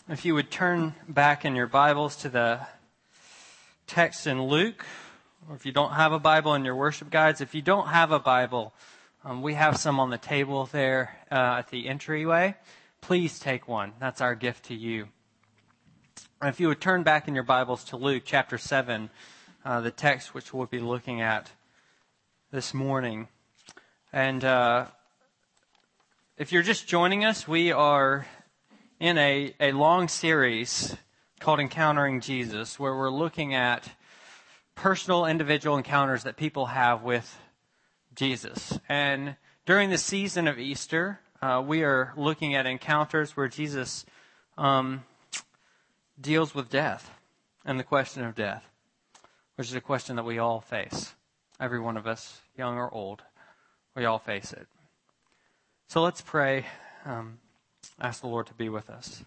If you would turn back in your Bibles to the text in Luke, or if you don't have a Bible in your worship guides, if you don't have a Bible, we have some on the table there at the entryway. Please take one. That's our gift to you. And if you would turn back in your Bibles to Luke chapter 7, the text which we'll be looking at this morning. And if you're just joining us, we are in a long series called Encountering Jesus, where we're looking at personal, individual encounters that people have with Jesus. And during the season of Easter, we are looking at encounters where Jesus deals with death and the question of death, which is a question that we all face. Every one of us, young or old, we all face it. So let's pray. Ask the Lord to be with us.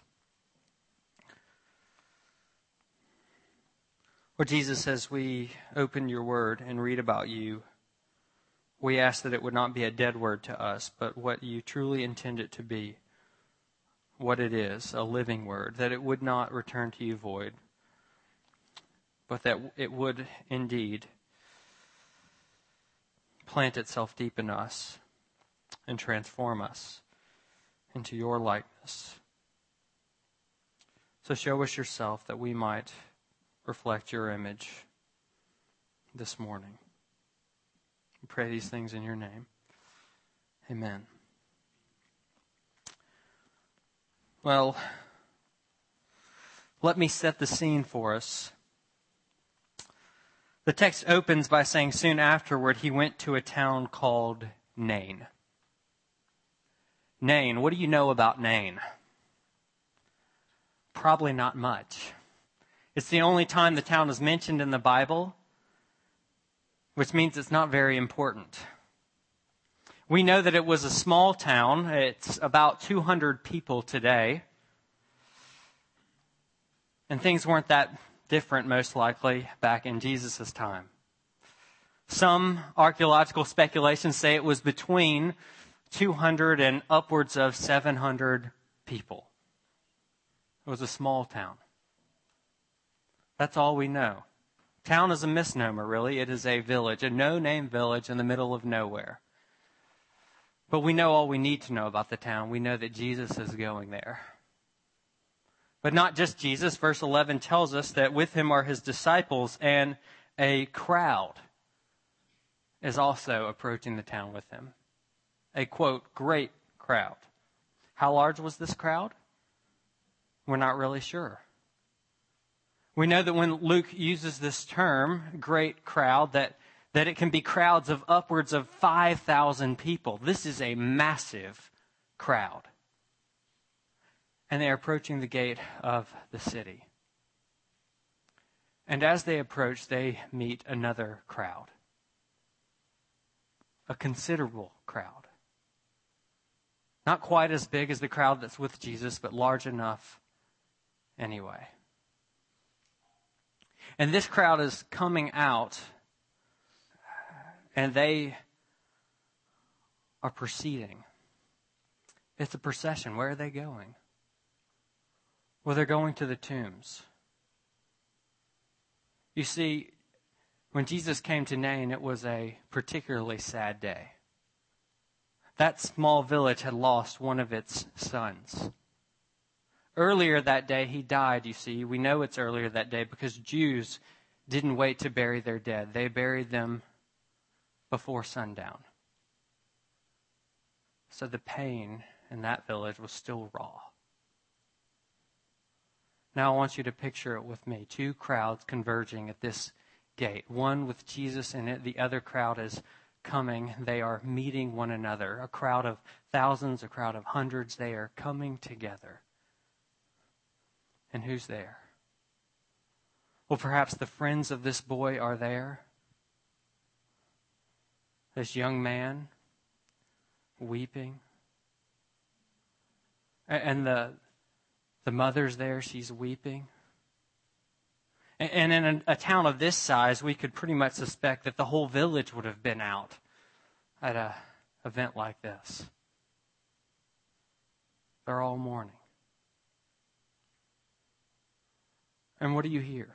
Lord Jesus, as we open your word and read about you, we ask that it would not be a dead word to us, but what you truly intend it to be, what it is, a living word, that it would not return to you void, but that it would indeed plant itself deep in us and transform us into your likeness. So show us yourself that we might reflect your image this morning. We pray these things in your name. Amen. Well, let me set the scene for us. The text opens by saying, soon afterward, he went to a town called Nain. Nain, what do you know about Nain? Probably not much. It's the only time the town is mentioned in the Bible, which means it's not very important. We know that it was a small town. It's about 200 people today. And things weren't that different, most likely, back in Jesus' time. Some archaeological speculations say it was between 200 and upwards of 700 people. It was a small town. That's all we know. Town is a misnomer, really. It is a village, a no-name village in the middle of nowhere. But we know all we need to know about the town. We know that Jesus is going there. But not just Jesus. Verse 11 tells us that with him are his disciples, and a crowd is also approaching the town with him. A, quote, great crowd. How large was this crowd? We're not really sure. We know that when Luke uses this term, great crowd, that it can be crowds of upwards of 5,000 people. This is a massive crowd. And they are approaching the gate of the city. And as they approach, they meet another crowd. A considerable crowd. Not quite as big as the crowd that's with Jesus, but large enough anyway. And this crowd is coming out, and they are proceeding. It's a procession. Where are they going? Well, they're going to the tombs. You see, when Jesus came to Nain, it was a particularly sad day. That small village had lost one of its sons. Earlier that day, he died, you see. We know it's earlier that day because Jews didn't wait to bury their dead. They buried them before sundown. So the pain in that village was still raw. Now I want you to picture it with me. Two crowds converging at this gate. One with Jesus in it. The other crowd is coming. They are meeting one another. A crowd of thousands, a crowd of hundreds. They are coming together. And who's there? Well, perhaps the friends of this boy are there. This young man weeping. And the mother's there, she's weeping. And in a town of this size, we could pretty much suspect that the whole village would have been out at an event like this. They're all mourning. And what do you hear?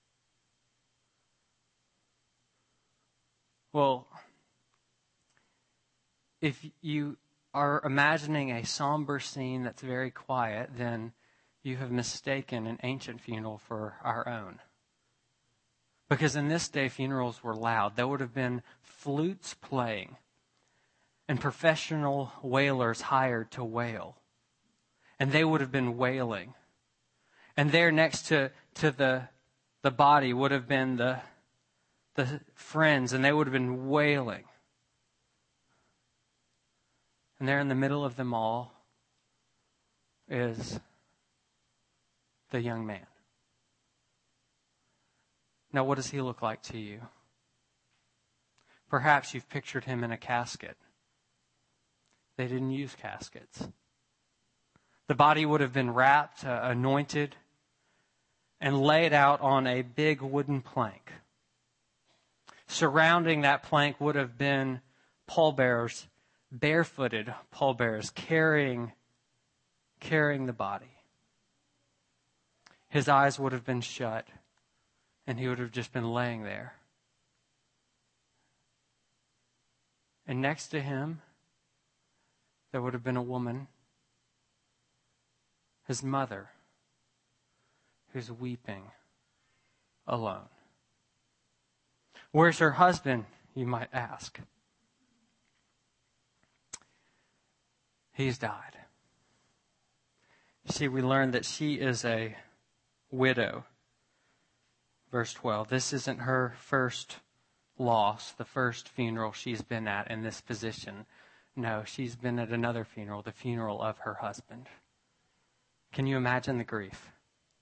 Well, if you are imagining a somber scene that's very quiet, then you have mistaken an ancient funeral for our own. Because in this day, funerals were loud. There would have been flutes playing and professional wailers hired to wail. And they would have been wailing. And there next to the body would have been the friends, and they would have been wailing. And there in the middle of them all is the young man. Now, what does he look like to you? Perhaps you've pictured him in a casket. They didn't use caskets. The body would have been wrapped, anointed, and laid out on a big wooden plank. Surrounding that plank would have been pallbearers, barefooted pallbearers, carrying the body. His eyes would have been shut, and he would have just been laying there. And next to him, there would have been a woman, his mother, who's weeping alone. Where's her husband, you might ask? He's died. See, we learned that she is a widow. Verse 12. This isn't her first loss, the first funeral she's been at in this position. No, she's been at another funeral, the funeral of her husband. Can you imagine the grief?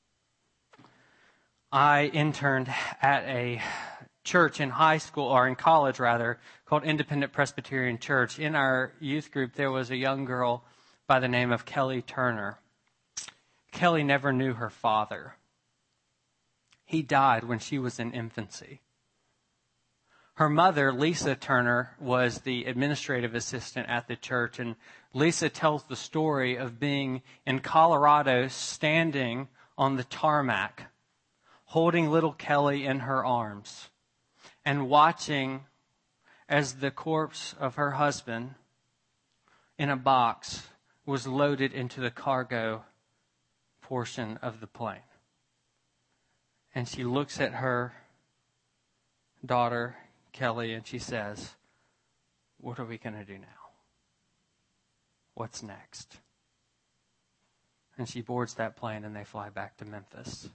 I interned at a church in high school, or in college rather, called Independent Presbyterian Church. In our youth group, there was a young girl by the name of Kelly Turner. Kelly never knew her father. He died when she was in infancy. Her mother, Lisa Turner, was the administrative assistant at the church, and Lisa tells the story of being in Colorado, standing on the tarmac, holding little Kelly in her arms, and watching as the corpse of her husband in a box was loaded into the cargo portion of the plane. And she looks at her daughter, Kelly, and she says, "What are we going to do now? What's next?" And she boards that plane and they fly back to Memphis.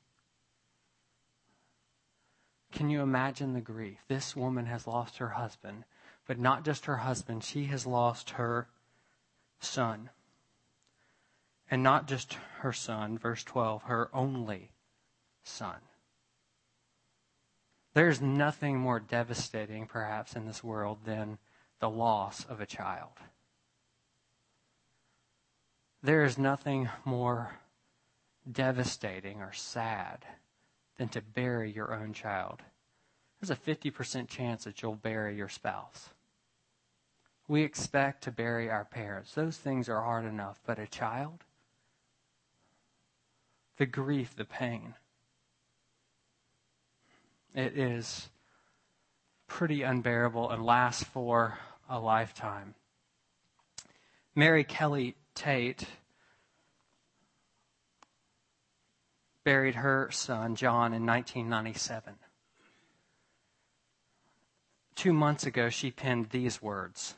Can you imagine the grief? This woman has lost her husband, but not just her husband, she has lost her son. And not just her son, verse 12, her only son. There's nothing more devastating, perhaps, in this world than the loss of a child. There is nothing more devastating or sad than to bury your own child. There's a 50% chance that you'll bury your spouse. We expect to bury our parents. Those things are hard enough, but a child? The grief, the pain. It is pretty unbearable and lasts for a lifetime. Mary Kelly Tate buried her son, John, in 1997. 2 months ago, she penned these words.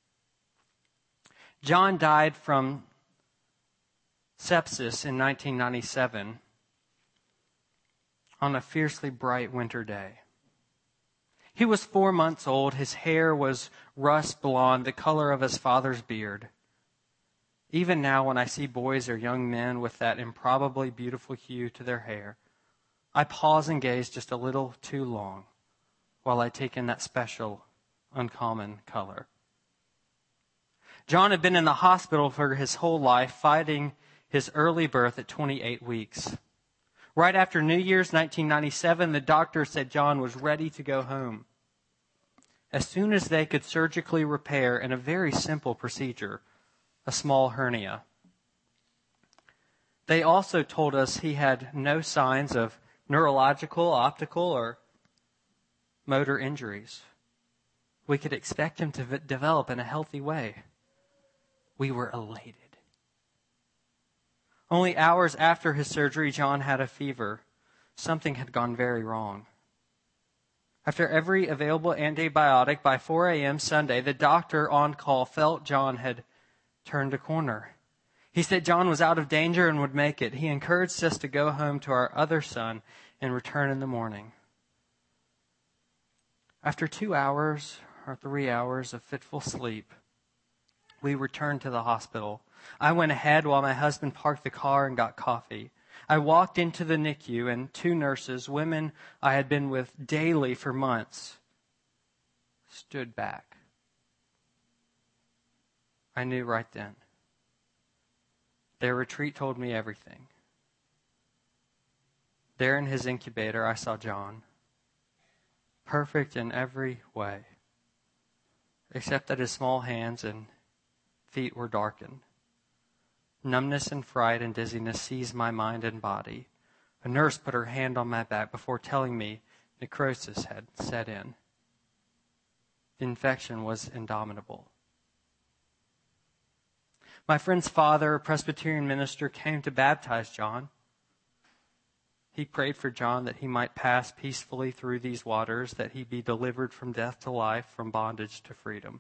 John died from sepsis in 1997 on a fiercely bright winter day. He was 4 months old. His hair was rust blonde, the color of his father's beard. Even now, when I see boys or young men with that improbably beautiful hue to their hair, I pause and gaze just a little too long while I take in that special, uncommon color. John had been in the hospital for his whole life, fighting his early birth at 28 weeks. Right after New Year's 1997, the doctor said John was ready to go home. As soon as they could surgically repair, in a very simple procedure, a small hernia. They also told us he had no signs of neurological, optical, or motor injuries. We could expect him to develop in a healthy way. We were elated. Only hours after his surgery, John had a fever. Something had gone very wrong. After every available antibiotic, by 4 a.m. Sunday, the doctor on call felt John had turned a corner. He said John was out of danger and would make it. He encouraged us to go home to our other son and return in the morning. After 2 hours or 3 hours of fitful sleep, we returned to the hospital. I went ahead while my husband parked the car and got coffee. I walked into the NICU and 2 nurses, women I had been with daily for months, stood back. I knew right then. Their retreat told me everything. There in his incubator, I saw John, perfect in every way, except that his small hands and feet were darkened. Numbness and fright and dizziness seized my mind and body. A nurse put her hand on my back before telling me necrosis had set in. The infection was indomitable. My friend's father, a Presbyterian minister, came to baptize John. He prayed for John that he might pass peacefully through these waters, that he be delivered from death to life, from bondage to freedom.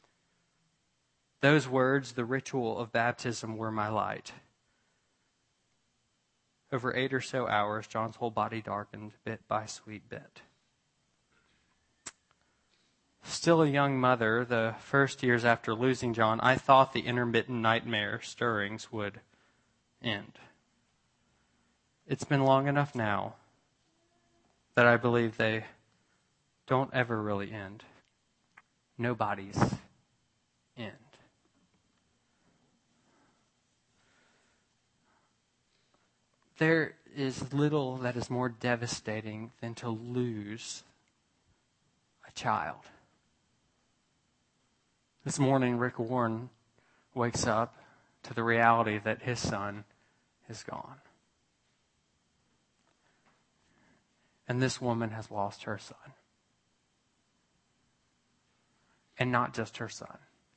Those words, the ritual of baptism, were my light. Over 8 or so hours, John's whole body darkened bit by sweet bit. Still a young mother, the first years after losing John, I thought the intermittent nightmare stirrings would end. It's been long enough now that I believe they don't ever really end. Nobody's end. There is little that is more devastating than to lose a child. This morning, Rick Warren wakes up to the reality that his son is gone. And this woman has lost her son. And not just her son.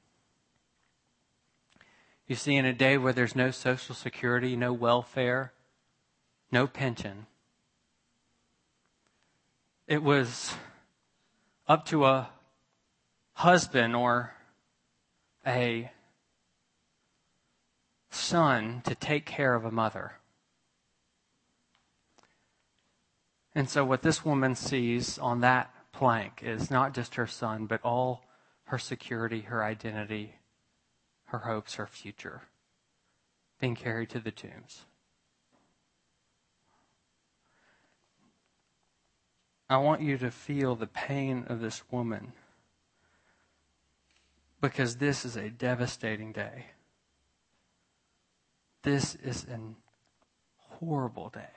You see, in a day where there's no Social Security, no welfare, no pension, it was up to a husband or a son to take care of a mother. And so what this woman sees on that plank is not just her son, but all her security, her identity, her hopes, her future being carried to the tombs. I want you to feel the pain of this woman, because this is a devastating day. This is a horrible day.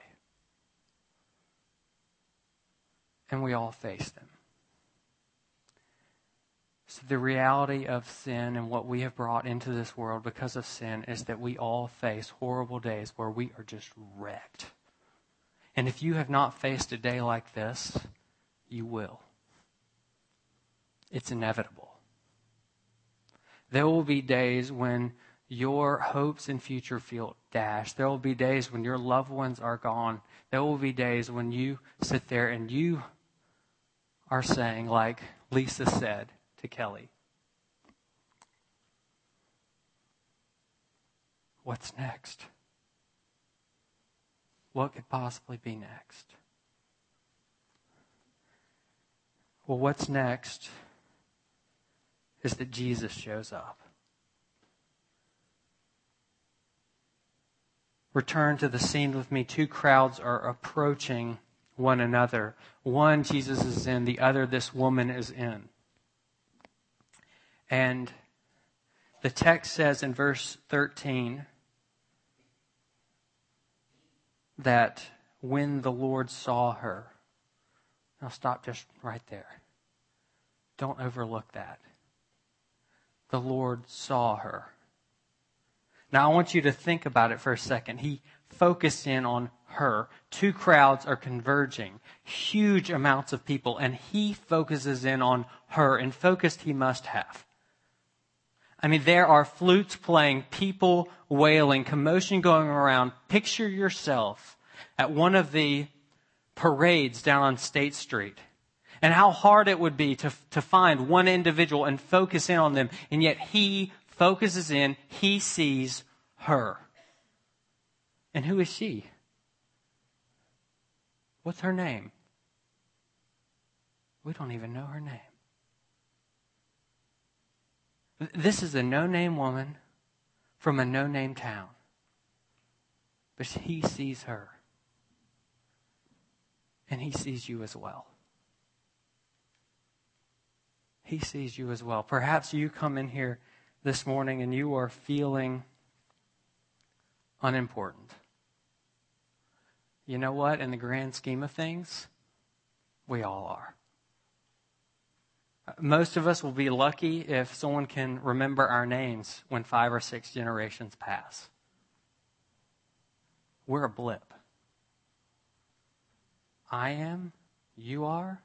And we all face them. So the reality of sin and what we have brought into this world because of sin is that we all face horrible days where we are just wrecked. And if you have not faced a day like this, you will. It's inevitable. There will be days when your hopes and future feel dashed. There will be days when your loved ones are gone. There will be days when you sit there and you are saying, like Lisa said to Kelly, what's next? What could possibly be next? Well, what's next is that Jesus shows up. Return to the scene with me. 2 crowds are approaching one another. One, Jesus is in. The other, this woman is in. And the text says in verse 13 that when the Lord saw her. Now stop just right there. Don't overlook that. The Lord saw her. Now I want you to think about it for a second. He focused in on her. Two crowds are converging, huge amounts of people, and he focuses in on her, and focused he must have. I mean, there are flutes playing, people wailing, commotion going around. Picture yourself at one of the parades down on State Street, and how hard it would be to find one individual and focus in on them, and yet he focuses in, he sees her. And who is she? What's her name? We don't even know her name. This is a no-name woman from a no-name town. But he sees her. And he sees you as well. He sees you as well. Perhaps you come in here this morning and you are feeling unimportant. You know what? In the grand scheme of things, we all are. Most of us will be lucky if someone can remember our names when 5 or 6 generations pass. We're a blip. I am, you are.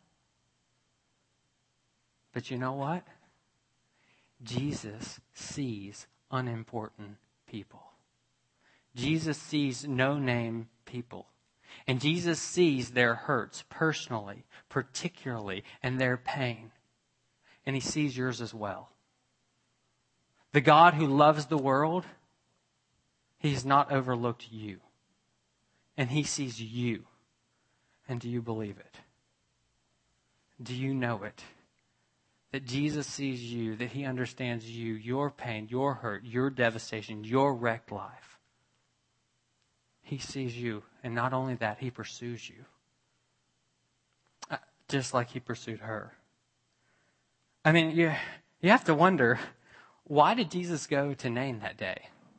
But you know what? Jesus sees unimportant people. Jesus sees no-name people. And Jesus sees their hurts personally, particularly, and their pain. And he sees yours as well. The God who loves the world, he's not overlooked you. And he sees you. And do you believe it? Do you know it? That Jesus sees you, that he understands you, your pain, your hurt, your devastation, your wrecked life. He sees you, and not only that, he pursues you. Just like he pursued her. I mean, you have to wonder, why did Jesus go to Nain that day?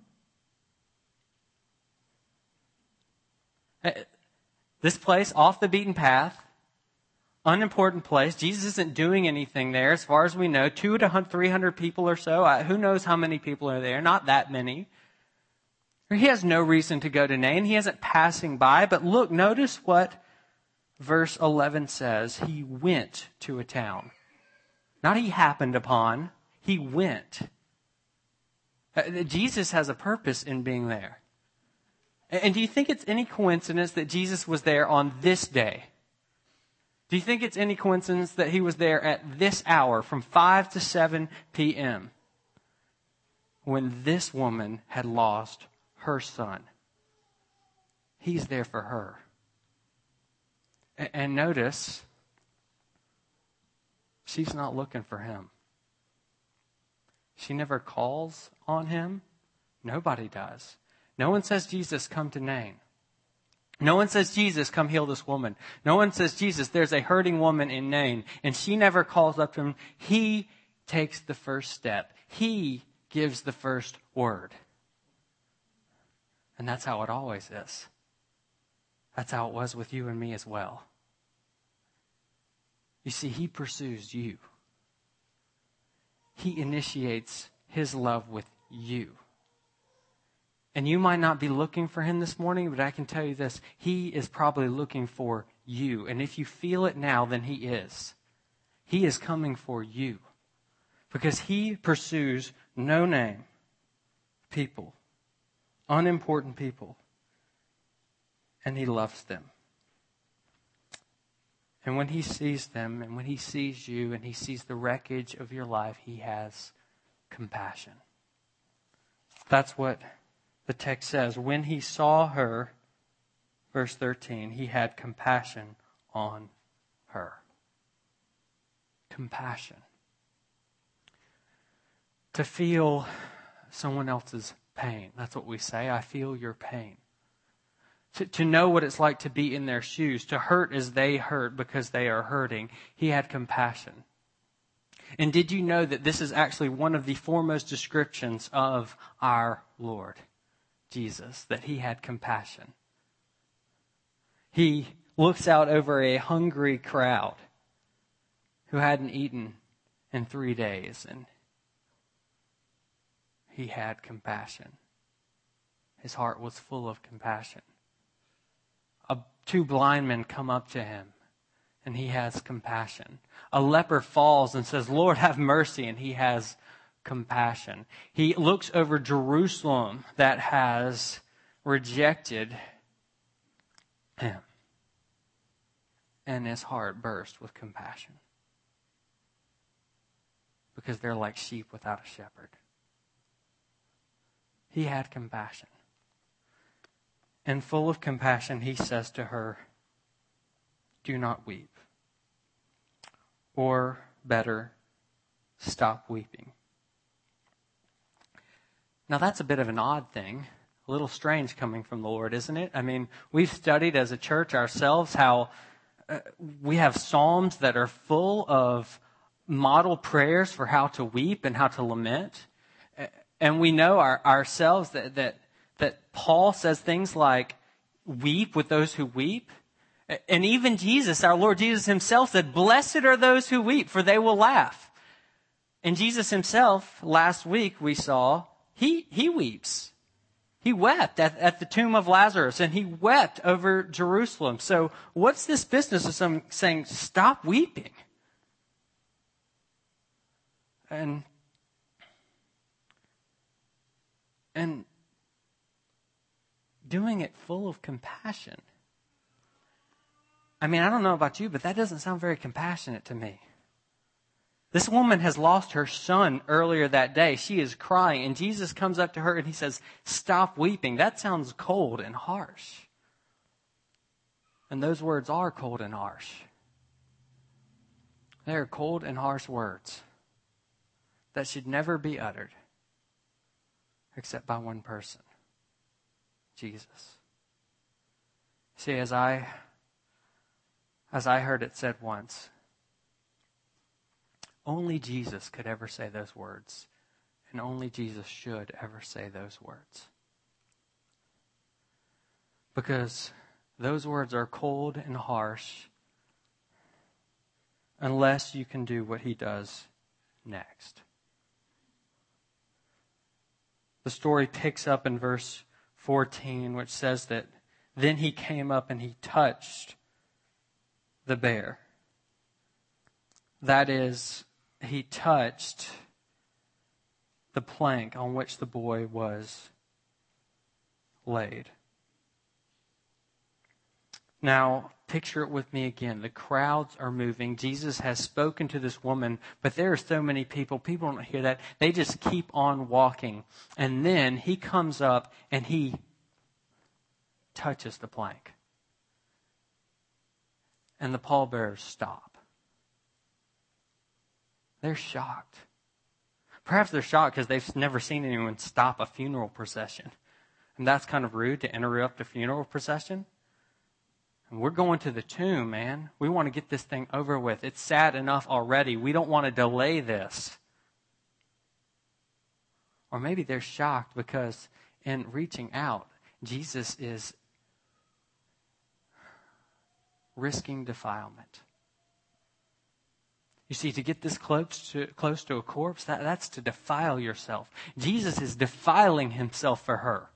This place, off the beaten path, unimportant place. Jesus isn't doing anything there, as far as we know. 200 to 300 people or so. Who knows how many people are there? Not that many. He has no reason to go to Nain. He isn't passing by. But look, notice what verse 11 says. He went to a town. Not he happened upon. He went. Jesus has a purpose in being there. And do you think it's any coincidence that Jesus was there on this day? Do you think it's any coincidence that he was there at this hour from 5 to 7 p.m. when this woman had lost her son? He's there for her. And notice, she's not looking for him. She never calls on him. Nobody does. No one says, Jesus, come to Nain. No one says, Jesus, come heal this woman. No one says, Jesus, there's a hurting woman in Nain. And she never calls up to him. He takes the first step. He gives the first word. And that's how it always is. That's how it was with you and me as well. You see, he pursues you. He initiates his love with you. And you might not be looking for him this morning, but I can tell you this. He is probably looking for you. And if you feel it now, then he is. He is coming for you. Because he pursues no-name people. Unimportant people. And he loves them. And when he sees them, and when he sees you, and he sees the wreckage of your life, he has compassion. That's what the text says. When he saw her, verse 13, he had compassion on her. Compassion. To feel someone else's pain. That's what we say. I feel your pain. To know what it's like to be in their shoes, to hurt as they hurt because they are hurting. He had compassion. And did you know that this is actually one of the foremost descriptions of our Lord Jesus, that he had compassion? He looks out over a hungry crowd who hadn't eaten in 3 days, and he had compassion. His heart was full of compassion. Two blind men come up to him, and he has compassion. A leper falls and says, Lord, have mercy, and he has compassion. He looks over Jerusalem that has rejected him, and his heart burst with compassion because they're like sheep without a shepherd. He had compassion. And full of compassion, he says to her, do not weep. Or better, stop weeping. Now that's a bit of an odd thing, a little strange coming from the Lord, isn't it? I mean, we've studied as a church ourselves how we have psalms that are full of model prayers for how to weep and how to lament. And we know ourselves that Paul says things like, weep with those who weep. And even Jesus, our Lord Jesus himself said, blessed are those who weep, for they will laugh. And Jesus himself, last week we saw, he weeps. He wept at the tomb of Lazarus, and he wept over Jerusalem. So what's this business of some saying, stop weeping? And doing it full of compassion. I mean, I don't know about you, but that doesn't sound very compassionate to me. This woman has lost her son earlier that day. She is crying, and Jesus comes up to her and he says, stop weeping. That sounds cold and harsh. And those words are cold and harsh. They are cold and harsh words that should never be uttered except by one person, Jesus. See, as I heard it said once, only Jesus could ever say those words, and only Jesus should ever say those words. Because those words are cold and harsh unless you can do what he does next. The story picks up in verse 14, which says that then he came up and he touched the bear. That is, he touched the plank on which the boy was laid. Now, picture it with me again. The crowds are moving. Jesus has spoken to this woman, but there are so many people. People don't hear that. They just keep on walking. And then he comes up and he touches the plank. And the pallbearers stop. They're shocked. Perhaps they're shocked because they've never seen anyone stop a funeral procession. And that's kind of rude to interrupt a funeral procession. And we're going to the tomb, man. We want to get this thing over with. It's sad enough already. We don't want to delay this. Or maybe they're shocked because in reaching out, Jesus is risking defilement. You see, to get this close to a corpse, that's to defile yourself. Jesus is defiling himself for her.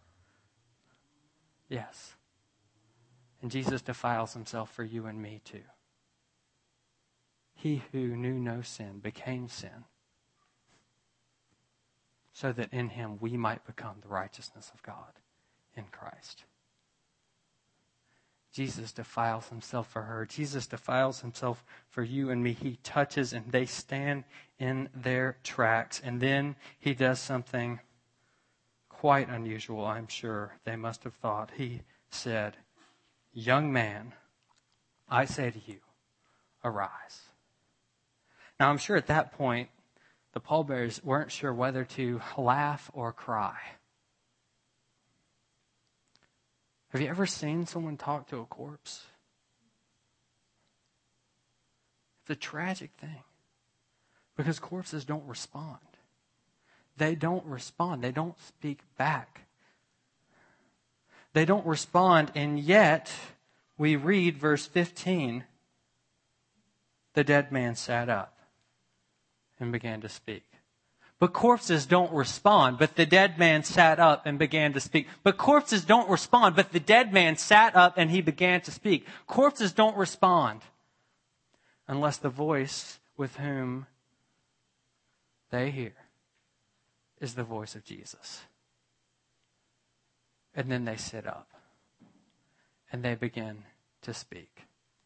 Yes. And Jesus defiles himself for you and me too. He who knew no sin became sin, so that in him we might become the righteousness of God in Christ. Jesus defiles himself for her. Jesus defiles himself for you and me. He touches and they stand in their tracks. And then he does something quite unusual, I'm sure they must have thought. He said, young man, I say to you, arise. Now I'm sure at that point, the pallbearers weren't sure whether to laugh or cry. Have you ever seen someone talk to a corpse? It's a tragic thing. Because corpses don't respond. They don't respond. They don't speak back. They don't respond, and yet we read verse 15, the dead man sat up and began to speak. But corpses don't respond. But the dead man sat up and began to speak. But corpses don't respond. But the dead man sat up and he began to speak. Corpses don't respond unless the voice with whom they hear is the voice of Jesus. And then they sit up and they begin to speak.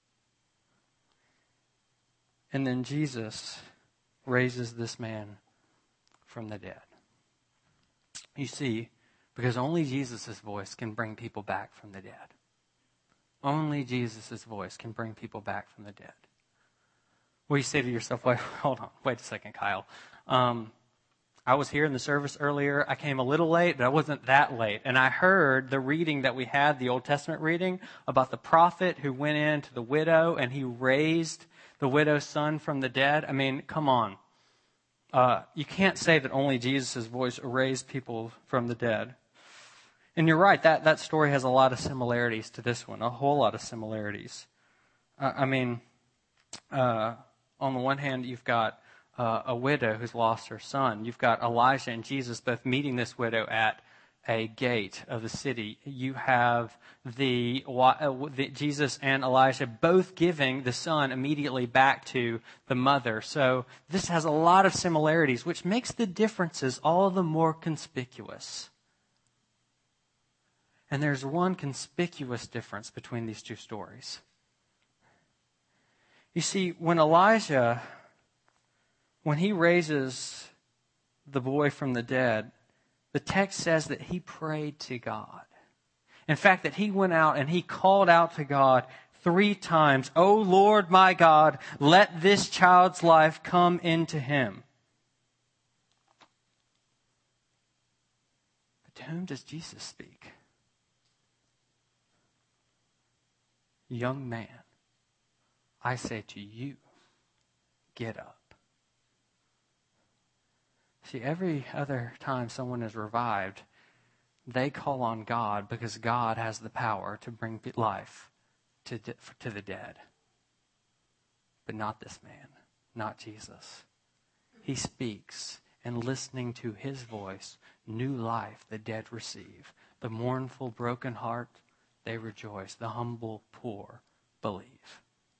And then Jesus raises this man from the dead. You see, because only Jesus' voice can bring people back from the dead. Only Jesus' voice can bring people back from the dead. Well, you say to yourself, wait a second, Kyle. I was here in the service earlier. I came a little late, but I wasn't that late. And I heard the reading that we had, the Old Testament reading, about the prophet who went in to the widow and he raised the widow's son from the dead. I mean, come on. You can't say that only Jesus' voice raised people from the dead. And you're right, that story has a lot of similarities to this one, a whole lot of similarities. On the one hand, you've got a widow who's lost her son. You've got Elijah and Jesus both meeting this widow at a gate of the city. You have the Jesus and Elijah both giving the son immediately back to the mother. So this has a lot of similarities, which makes the differences all the more conspicuous. And there's one conspicuous difference between these two stories. You see, when he raises the boy from the dead, the text says that he prayed to God. In fact, that he went out and he called out to God 3 times, "O Lord my God, let this child's life come into him." But to whom does Jesus speak? Young man, I say to you, get up. See, every other time someone is revived, they call on God because God has the power to bring life to the dead. But not this man, not Jesus. He speaks, and listening to his voice, new life the dead receive. The mournful, broken heart, they rejoice. The humble, poor believe.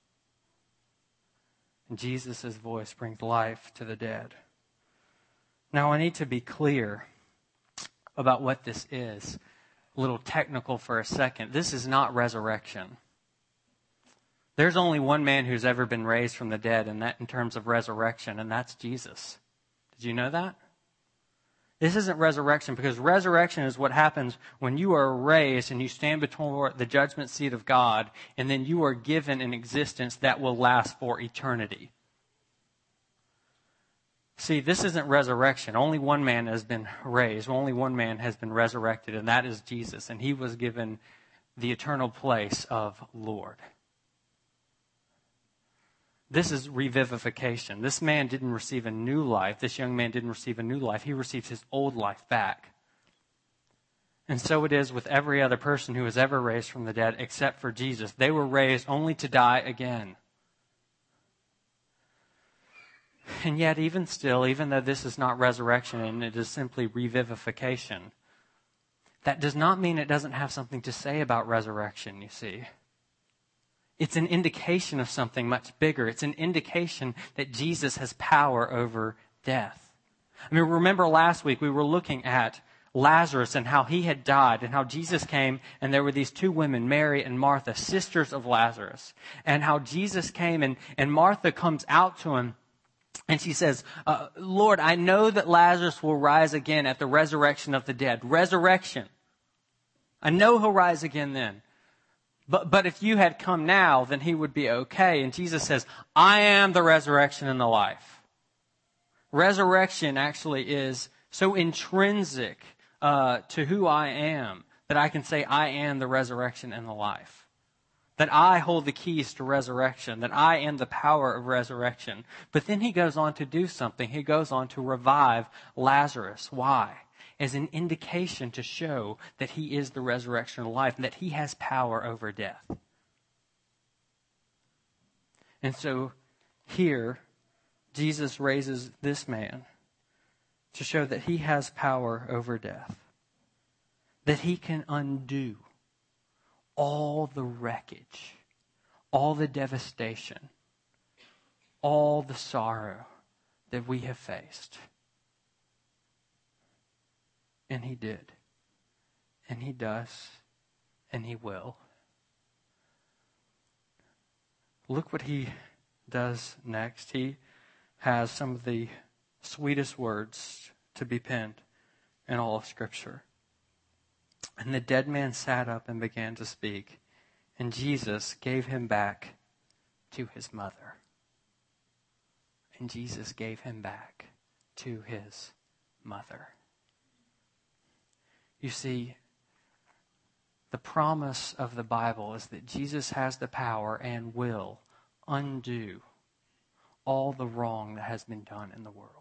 And Jesus' voice brings life to the dead. Now, I need to be clear about what this is. A little technical for a second. This is not resurrection. There's only one man who's ever been raised from the dead, and that in terms of resurrection, and that's Jesus. Did you know that? This isn't resurrection, because resurrection is what happens when you are raised and you stand before the judgment seat of God, and then you are given an existence that will last for eternity. See, this isn't resurrection. Only one man has been raised. Only one man has been resurrected, and that is Jesus. And he was given the eternal place of Lord. This is revivification. This man didn't receive a new life. This young man didn't receive a new life. He received his old life back. And so it is with every other person who was ever raised from the dead except for Jesus. They were raised only to die again. And yet, even still, even though this is not resurrection and it is simply revivification, that does not mean it doesn't have something to say about resurrection, you see. It's an indication of something much bigger. It's an indication that Jesus has power over death. I mean, remember last week we were looking at Lazarus and how he had died and how Jesus came and there were these 2 women, Mary and Martha, sisters of Lazarus. And how Jesus came and Martha comes out to him and she says, Lord, I know that Lazarus will rise again at the resurrection of the dead. Resurrection. I know he'll rise again then. But if you had come now, then he would be okay. And Jesus says, I am the resurrection and the life. Resurrection actually is so intrinsic to who I am that I can say I am the resurrection and the life. That I hold the keys to resurrection. That I am the power of resurrection. But then he goes on to do something. He goes on to revive Lazarus. Why? As an indication to show that he is the resurrection of life and that he has power over death. And so here, Jesus raises this man to show that he has power over death, that he can undo all the wreckage, all the devastation, all the sorrow that we have faced. And he did. And he does. And he will. Look what he does next. He has some of the sweetest words to be penned in all of Scripture. And the dead man sat up and began to speak. And Jesus gave him back to his mother. And Jesus gave him back to his mother. You see, the promise of the Bible is that Jesus has the power and will undo all the wrong that has been done in the world.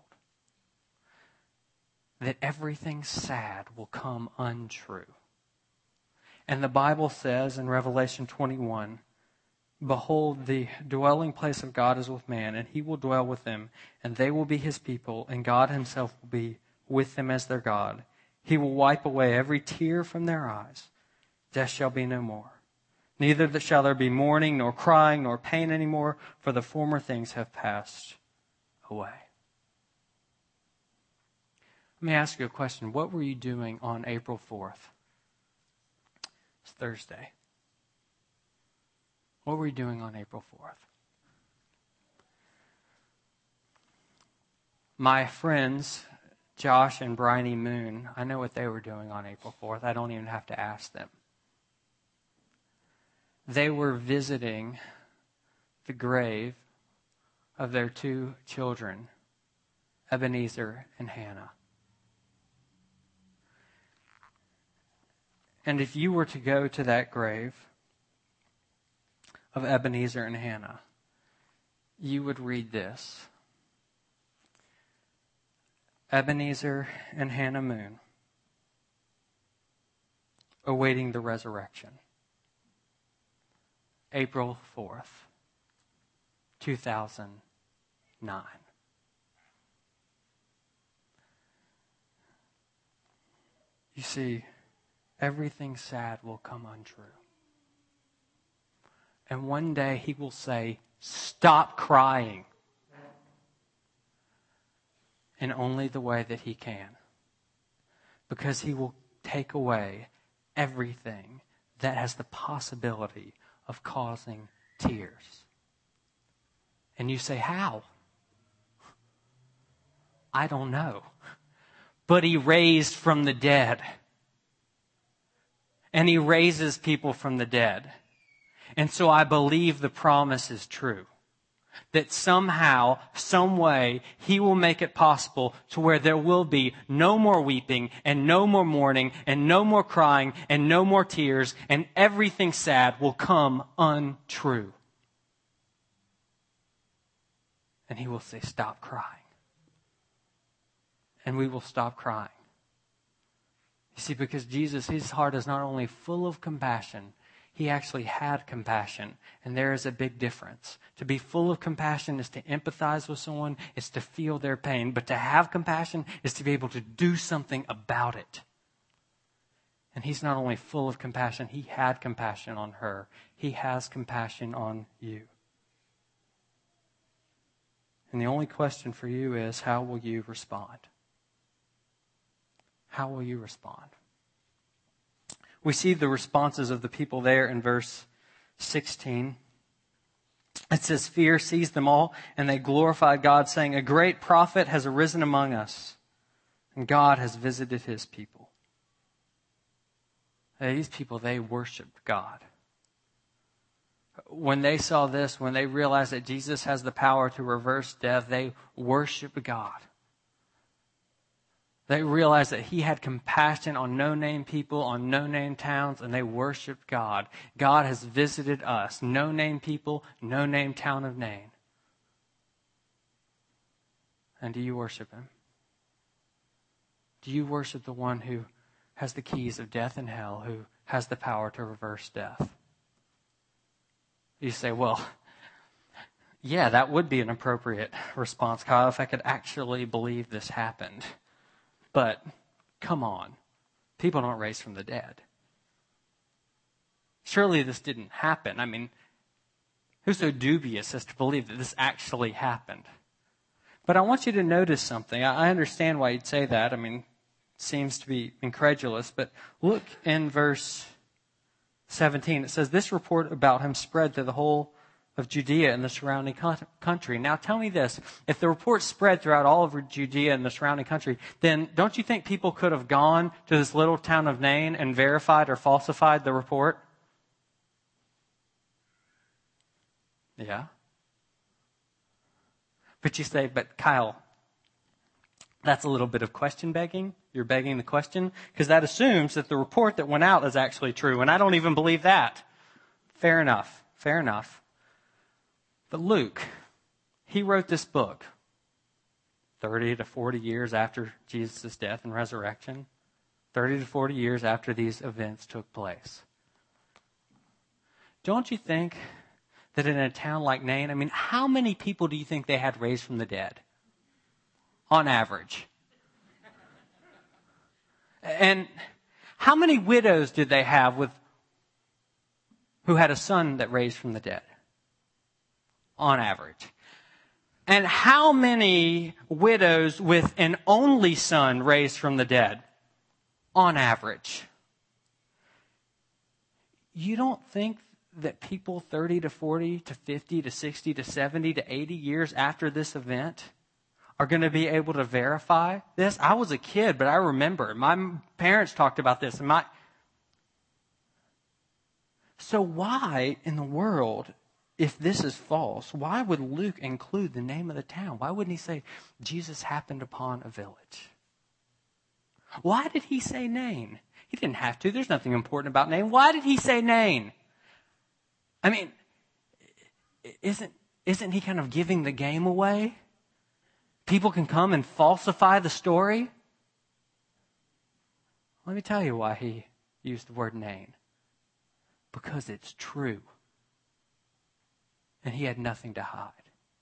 That everything sad will come untrue. And the Bible says in Revelation 21, "Behold, the dwelling place of God is with man, and he will dwell with them, and they will be his people, and God himself will be with them as their God. He will wipe away every tear from their eyes. Death shall be no more. Neither shall there be mourning, nor crying, nor pain anymore, for the former things have passed away." Let me ask you a question. What were you doing on April 4th? It's Thursday. What were you doing on April 4th? My friends, Josh and Bryony Moon, I know what they were doing on April 4th. I don't even have to ask them. They were visiting the grave of their two children, Ebenezer and Hannah. And if you were to go to that grave of Ebenezer and Hannah, you would read this: Ebenezer and Hannah Moon, awaiting the resurrection. April 4th, 2009. You see, everything sad will come untrue. And one day he will say, "Stop crying." In only the way that he can. Because he will take away everything that has the possibility of causing tears. And you say, how? I don't know. But he raised from the dead. And he raises people from the dead. And so I believe the promise is true. That somehow, some way, he will make it possible to where there will be no more weeping and no more mourning and no more crying and no more tears, and everything sad will come untrue. And he will say, "Stop crying." And we will stop crying. You see, because Jesus, his heart is not only full of compassion, he actually had compassion. And there is a big difference. To be full of compassion is to empathize with someone, is to feel their pain. But to have compassion is to be able to do something about it. And he's not only full of compassion, he had compassion on her. He has compassion on you. And the only question for you is, how will you respond? How will you respond? We see the responses of the people there in verse 16. It says, "Fear seized them all, and they glorified God, saying, 'A great prophet has arisen among us, and God has visited his people.'" These people, they worshiped God. When they saw this, when they realized that Jesus has the power to reverse death, they worshiped God. They realized that he had compassion on no-name people, on no-name towns, and they worshiped God. God has visited us, no-name people, no-name town of Nain. And do you worship him? Do you worship the one who has the keys of death and hell, who has the power to reverse death? You say, well, yeah, that would be an appropriate response, Kyle, if I could actually believe this happened. But come on, people don't raise from the dead. Surely this didn't happen. I mean, who's so dubious as to believe that this actually happened? But I want you to notice something. I understand why you'd say that. I mean, it seems to be incredulous. But look in verse 17. It says, this report about him spread through the whole of Judea and the surrounding country. Now tell me this. If the report spread throughout all of Judea and the surrounding country, then don't you think people could have gone to this little town of Nain and verified or falsified the report? Yeah. But you say, but Kyle, that's a little bit of question begging. You're begging the question because that assumes that the report that went out is actually true. And I don't even believe that. Fair enough. Fair enough. But Luke, he wrote this book 30 to 40 years after Jesus' death and resurrection. 30 to 40 years after these events took place. Don't you think that in a town like Nain, I mean, how many people do you think they had raised from the dead? On average. And how many widows did they have who had a son that raised from the dead? On average. And how many widows with an only son raised from the dead? On average. You don't think that people 30 to 40 to 50 to 60 to 70 to 80 years after this event are going to be able to verify this? I was a kid, but I remember. My parents talked about this. So why in the world, if this is false, why would Luke include the name of the town? Why wouldn't he say, Jesus happened upon a village? Why did he say Nain? He didn't have to. There's nothing important about Nain. Why did he say Nain? I mean, isn't he kind of giving the game away? People can come and falsify the story. Let me tell you why he used the word Nain. Because it's true. And he had nothing to hide.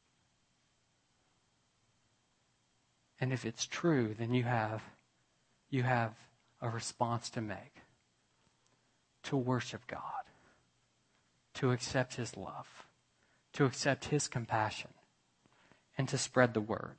And if it's true, then you have a response to make. To worship God. To accept his love. To accept his compassion. And to spread the word.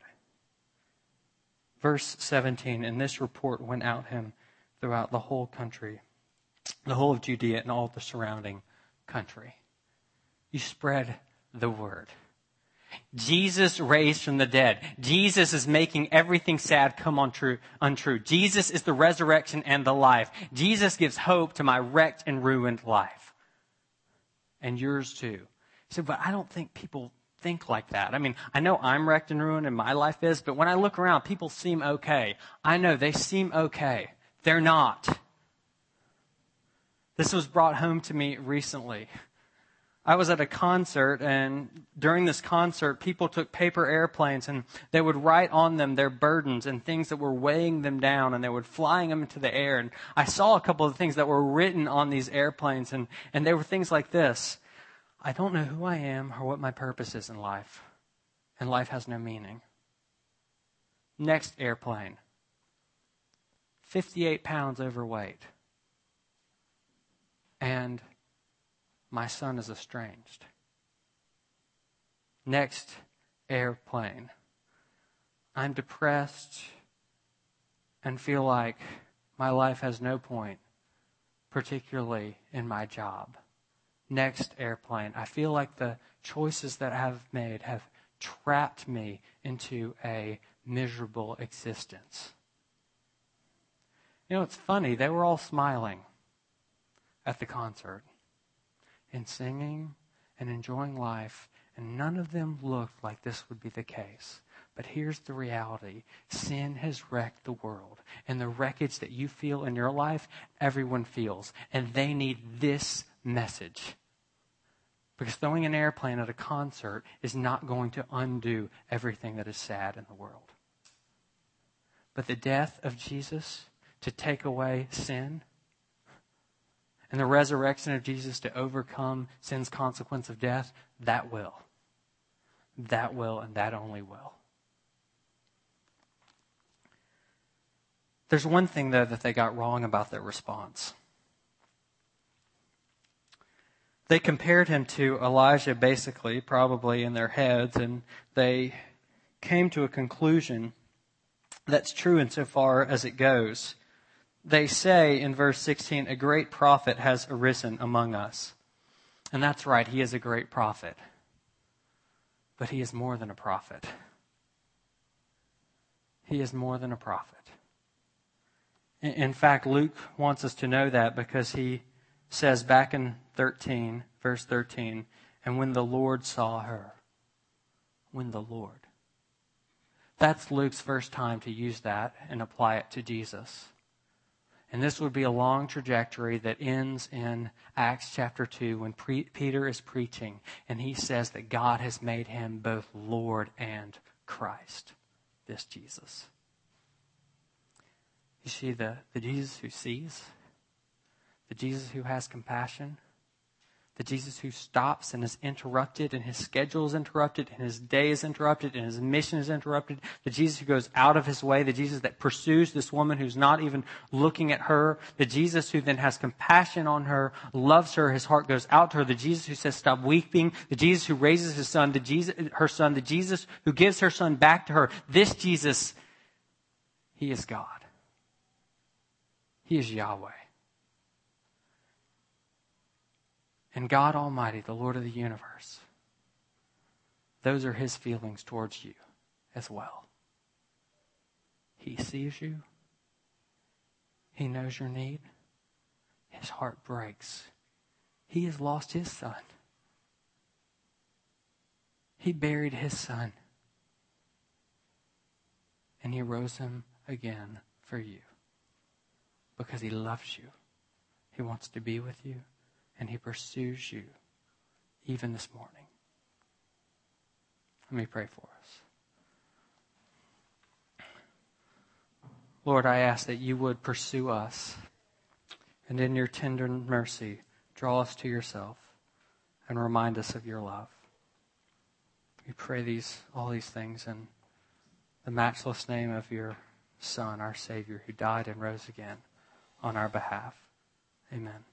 Verse 17, and this report went out him throughout the whole country, the whole of Judea and all the surrounding country. You spread the word. Jesus raised from the dead. Jesus is making everything sad come untrue. Jesus is the resurrection and the life. Jesus gives hope to my wrecked and ruined life. And yours too. You say, but I don't think people think like that. I mean, I know I'm wrecked and ruined and my life is, but when I look around, people seem okay. I know they seem okay. They're not. This was brought home to me recently. I was at a concert, and during this concert, people took paper airplanes and they would write on them their burdens and things that were weighing them down, and they would flying them into the air. And I saw a couple of things that were written on these airplanes, and they were things like this. I don't know who I am or what my purpose is in life, and life has no meaning. Next airplane, 58 pounds overweight, and my son is estranged. Next airplane, I'm depressed and feel like my life has no point, particularly in my job. Next airplane, I feel like the choices that I've made have trapped me into a miserable existence. You know, it's funny. They were all smiling at the concert and singing and enjoying life, and none of them looked like this would be the case. But here's the reality. Sin has wrecked the world. And the wreckage that you feel in your life, everyone feels. And they need this message. Because throwing an airplane at a concert is not going to undo everything that is sad in the world. But the death of Jesus to take away sin, and the resurrection of Jesus to overcome sin's consequence of death, that will. That will, and that only will. There's one thing, though, that they got wrong about their response. They compared him to Elijah, basically, probably in their heads, and they came to a conclusion that's true insofar as it goes. They say in verse 16, a great prophet has arisen among us. And that's right, he is a great prophet. But he is more than a prophet. He is more than a prophet. In fact, Luke wants us to know that because he says back in verse 13, and when the Lord saw her. When the Lord. That's Luke's first time to use that and apply it to Jesus. And this would be a long trajectory that ends in Acts chapter 2 when Peter is preaching and he says that God has made him both Lord and Christ, this Jesus. You see the Jesus who sees, the Jesus who has compassion, the Jesus who stops and is interrupted and his schedule is interrupted and his day is interrupted and his mission is interrupted. The Jesus who goes out of his way. The Jesus that pursues this woman who's not even looking at her. The Jesus who then has compassion on her, loves her, his heart goes out to her. The Jesus who says stop weeping. The Jesus who raises his son, her son. The Jesus who gives her son back to her. This Jesus, he is God. He is Yahweh. And God Almighty, the Lord of the universe, those are his feelings towards you as well. He sees you. He knows your need. His heart breaks. He has lost his son. He buried his son. And he rose him again for you. Because he loves you. He wants to be with you. And he pursues you even this morning. Let me pray for us. Lord, I ask that you would pursue us and in your tender mercy draw us to yourself and remind us of your love. We pray all these things in the matchless name of your Son, our Savior, who died and rose again on our behalf. Amen.